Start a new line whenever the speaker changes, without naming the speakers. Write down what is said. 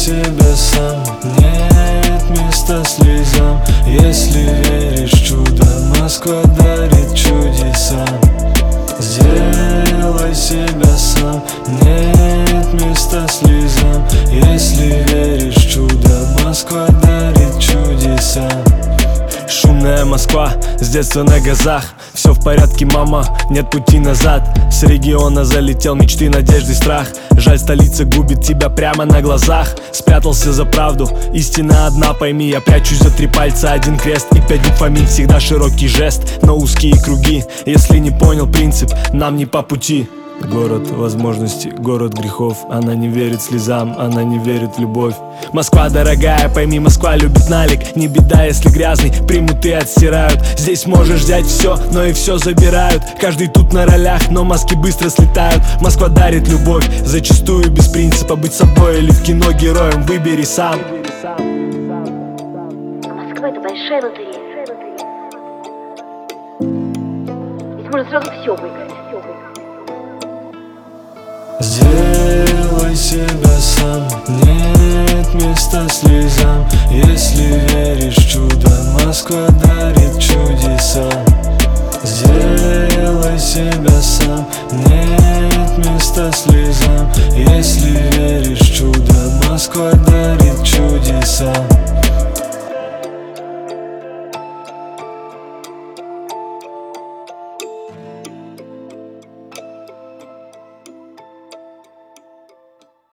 себя сам, нет места слезам. Если веришь в чудо, Москва дарит чудеса. Сделай себя сам, нет места слезам. Если веришь в чудо, Москва дарит чудеса.
Шумная Москва, с детства на газах. Все в порядке, мама, нет пути назад. С региона залетел мечты, надежды, страх. Жаль, столица губит тебя прямо на глазах. Спрятался за правду, истина одна, пойми. Я прячусь за 3 пальца, 1 крест и 5 букв фамиль. Всегда широкий жест, но узкие круги. Если не понял принцип, нам не по пути. Город возможностей, город грехов. Она не верит слезам, она не верит в любовь. Москва дорогая, пойми, Москва любит налик. Не беда, если грязный, примут и отстирают. Здесь можешь взять все, но и все забирают. Каждый тут на ролях, но маски быстро слетают. Москва дарит любовь, зачастую без принципа. Быть собой или в кино героем, выбери сам.
Москва — это большая лотерея. Здесь можно сразу все выиграть.
Сделай себя сам, нет места слезам. Если веришь в чудо, Москва дарит чудеса. Сделай себя сам, нет места слезам. Если веришь в чудо,